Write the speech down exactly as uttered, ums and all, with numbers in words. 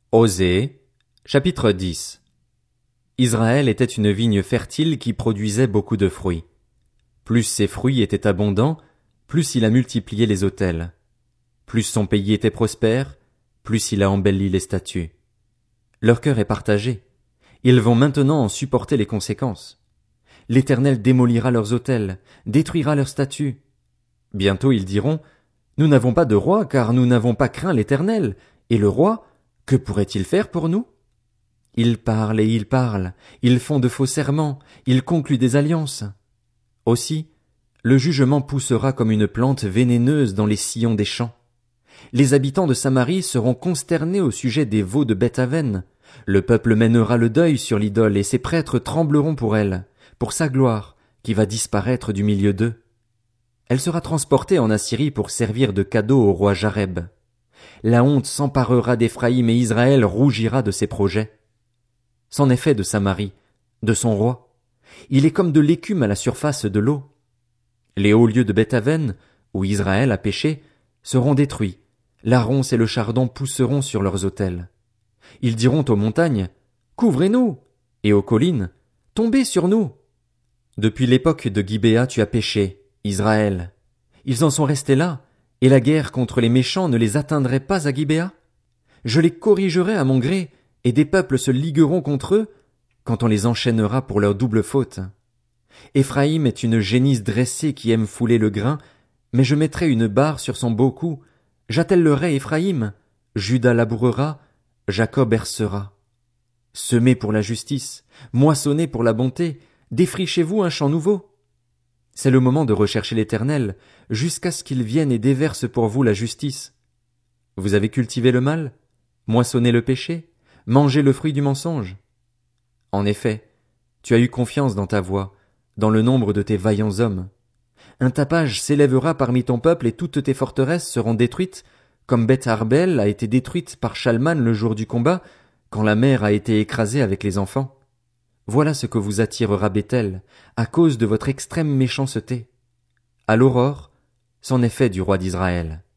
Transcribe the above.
Osée, chapitre dix. Israël était une vigne fertile qui produisait beaucoup de fruits. Plus ses fruits étaient abondants, plus il a multiplié les autels. Plus son pays était prospère, plus il a embelli les statues. Leur cœur est partagé. Ils vont maintenant en supporter les conséquences. L'Éternel démolira leurs autels, détruira leurs statues. Bientôt ils diront, nous n'avons pas de roi car nous n'avons pas craint l'Éternel, et le roi, que pourrait-il faire pour nous? Ils parlent et ils parlent, ils font de faux serments, ils concluent des alliances. Aussi, le jugement poussera comme une plante vénéneuse dans les sillons des champs. Les habitants de Samarie seront consternés au sujet des veaux de Beth-Aven. Le peuple mènera le deuil sur l'idole et ses prêtres trembleront pour elle, pour sa gloire, qui va disparaître du milieu d'eux. Elle sera transportée en Assyrie pour servir de cadeau au roi Jareb. La honte s'emparera d'Éphraïm et Israël rougira de ses projets. C'en est fait de Samarie, de son roi. Il est comme de l'écume à la surface de l'eau. Les hauts lieux de Beth-Aven, où Israël a péché, seront détruits. La ronce et le chardon pousseront sur leurs autels. Ils diront aux montagnes, couvrez-nous, et aux collines, tombez sur nous. Depuis l'époque de Gibéa tu as péché, Israël. Ils en sont restés là, et la guerre contre les méchants ne les atteindrait pas à Gibéa? Je les corrigerai à mon gré, et des peuples se ligueront contre eux, quand on les enchaînera pour leur double faute. Éphraïm est une génisse dressée qui aime fouler le grain, mais je mettrai une barre sur son beau cou, j'attellerai Éphraïm, Juda labourera, Jacob hercera. Semez pour la justice, moissonnez pour la bonté, défrichez-vous un champ nouveau. C'est le moment de rechercher l'Éternel, jusqu'à ce qu'il vienne et déverse pour vous la justice. Vous avez cultivé le mal, moissonné le péché, mangé le fruit du mensonge. En effet, tu as eu confiance dans ta voix, dans le nombre de tes vaillants hommes. Un tapage s'élèvera parmi ton peuple et toutes tes forteresses seront détruites, comme Beth Arbel a été détruite par Shalman le jour du combat, quand la mère a été écrasée avec les enfants. Voilà ce que vous attirera Béthel, à cause de votre extrême méchanceté. À l'aurore, c'en est fait du roi d'Israël.